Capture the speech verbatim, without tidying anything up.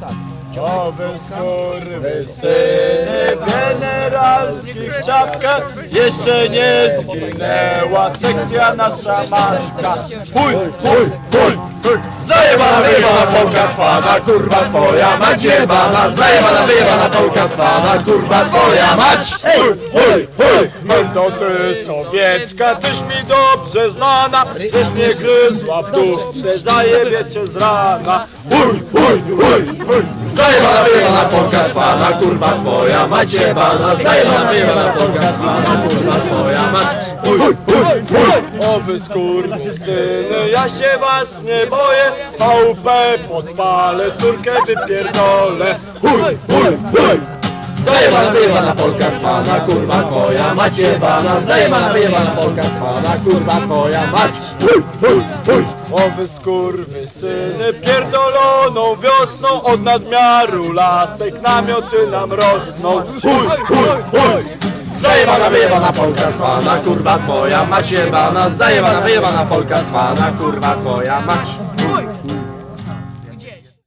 O wy skurwysyny w generalskich czapkach, jeszcze nie zginęła sekcja nasza matka. Chuj, chuj, chuj, chuj. Zajebana, wyjebana Polka cwana, kurwa twoja mać jebana. Zajebana, wyjebana Polka cwana, kurwa twoja mać. Chuj, chuj, chuj. To ty sowiecka, tyś mi dobrze znana, żeś mnie gryzła w dupę, zajebie cię z rana. Chuj, chuj, chuj, chuj. Zajebana, wyjebana Polka cwana, kurwa twoja mać jebana. Zajebana, wyjebana Polka cwana, kurwa twoja mać. Chuj, chuj, chuj. O wy skurwysyny, ja się was nie boję. Chałupę podpalę, córkę wypierdolę. Chuj, chuj, chuj. Zajebana, wyjebana Polka cwana, kurwa twoja mać jebana. Zajebana, wyjebana Polka cwana, kurwa twoja mać. Chuj, chuj, chuj. O wy skurwysyny, pierdoloną wiosną od nadmiaru lasek namioty nam rosną. Chuj, chuj, chuj. Zajebana, wyjebana Polka cwana, kurwa twoja mać jebana. Zajebana, wyjebana Polka cwana, kurwa twoja mać. Chuj.